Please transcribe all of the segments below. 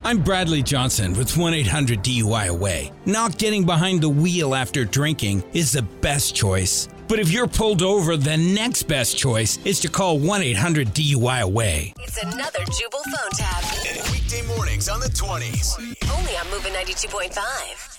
I'm Bradley Johnson with 1-800-DUI-AWAY. Not getting behind the wheel after drinking is the best choice. But if you're pulled over, the next best choice is to call 1-800-DUI-AWAY. It's another Jubal phone tab. Weekday mornings on the 20s. Only on Moving 92.5.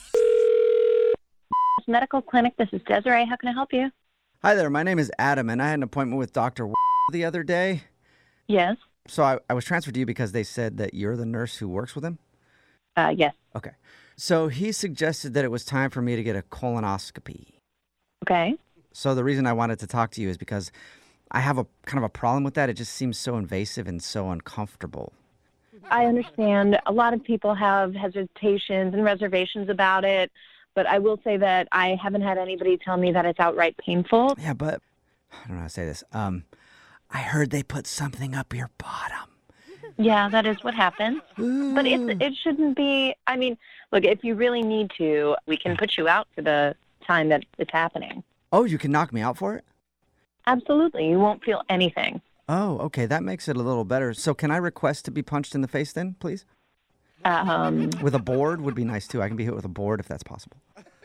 Medical Clinic. This is Desiree. How can I help you? Hi there. My name is Adam, and I had an appointment with Dr. the other day. Yes. So I was transferred to you because they said that you're the nurse who works with him? Yes. Okay. So he suggested that it was time for me to get a colonoscopy. Okay. So the reason I wanted to talk to you is because I have a kind of a problem with that. It just seems so invasive and so uncomfortable. I understand a lot of people have hesitations and reservations about it, but I will say that I haven't had anybody tell me that it's outright painful. Yeah, but I don't know how to say this. I heard they put something up your bottom. Yeah, that is what happens. But it shouldn't be. I mean, look, if you really need to, we can put you out for the time that it's happening. Oh, you can knock me out for it? Absolutely. You won't feel anything. Oh, okay. That makes it a little better. So can I request to be punched in the face then, please? With a board would be nice, too. I can be hit with a board if that's possible.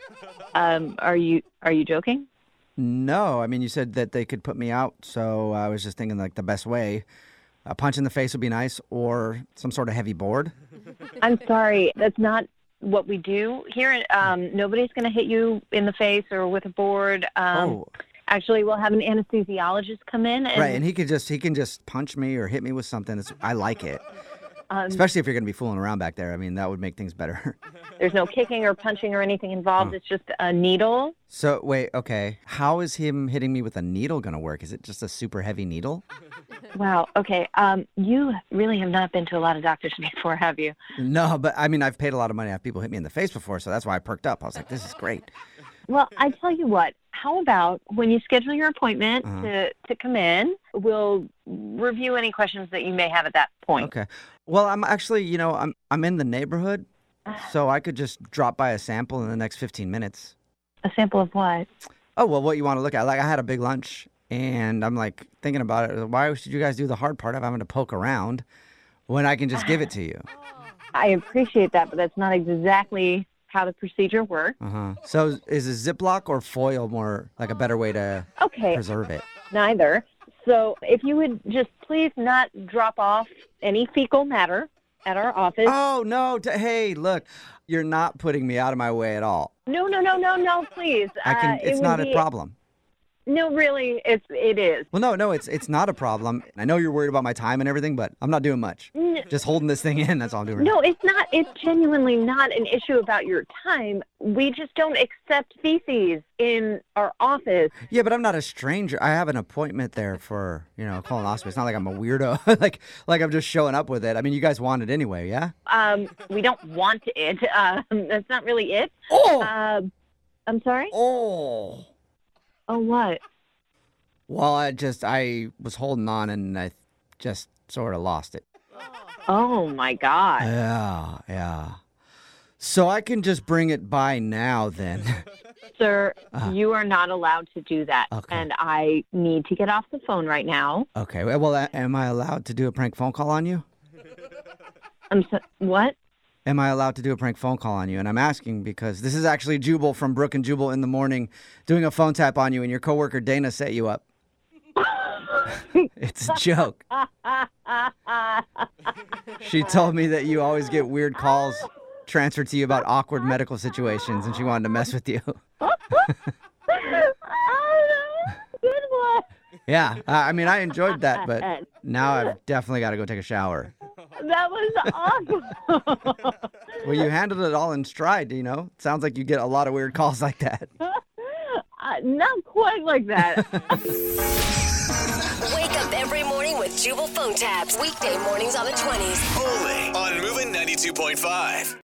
Are you joking? No. I mean, you said that they could put me out, so I was just thinking, like, the best way. A punch in the face would be nice, or some sort of heavy board. I'm sorry. That's not what we do here. Nobody's going to hit you in the face or with a board. Actually, we'll have an anesthesiologist come in. And, right, and he can just punch me or hit me with something. I like it. Especially if you're going to be fooling around back there. I mean, that would make things better. There's no kicking or punching or anything involved. It's just a needle. So, wait, okay. How is him hitting me with a needle going to work? Is it just a super heavy needle? Wow. Okay. You really have not been to a lot of doctors before, have you? No, but I mean, I've paid a lot of money to have people hit me in the face before, so that's why I perked up. I was like, this is great. Well, I tell you what. How about when you schedule your appointment to come in, we'll review any questions that you may have at that point. Okay. Well, I'm actually, I'm in the neighborhood, so I could just drop by a sample in the next 15 minutes. A sample of what? Oh, well, what you want to look at. Like, I had a big lunch, and I'm, like, thinking about it. Why should you guys do the hard part of having to poke around when I can just give it to you? I appreciate that, but that's not exactly how the procedure works. So is a Ziploc or foil more like a better way to preserve it? Neither. So if you would just please not drop off any fecal matter at our office. Oh, no. Hey, look, you're not putting me out of my way at all. No, please. It's not a problem. No, really, it is. Well, no, it's not a problem. I know you're worried about my time and everything, but I'm not doing much. Just holding this thing in, that's all I'm doing. No, it's not. It's genuinely not an issue about your time. We just don't accept feces in our office. Yeah, but I'm not a stranger. I have an appointment there for, colonoscopy. It's not like I'm a weirdo. like I'm just showing up with it. I mean, you guys want it anyway, yeah? We don't want it. That's not really it. Oh! I'm sorry? Oh! Oh, what? Well, I was holding on and I just sort of lost it. Oh, my God. Yeah. So I can just bring it by now then. Sir, you are not allowed to do that. Okay. And I need to get off the phone right now. Okay. Well, am I allowed to do a prank phone call on you? What? Am I allowed to do a prank phone call on you? And I'm asking because this is actually Jubal from Brooke and Jubal in the Morning doing a phone tap on you, and your coworker Dana set you up. It's a joke. She told me that you always get weird calls transferred to you about awkward medical situations, and she wanted to mess with you. Good one. Yeah, I mean, I enjoyed that, but now I've definitely got to go take a shower. That was awesome. Well, you handled it all in stride, Sounds like you get a lot of weird calls like that. Not quite like that. Wake up every morning with Jubal phone tabs. Weekday mornings on the 20s. Only on Moving 92.5.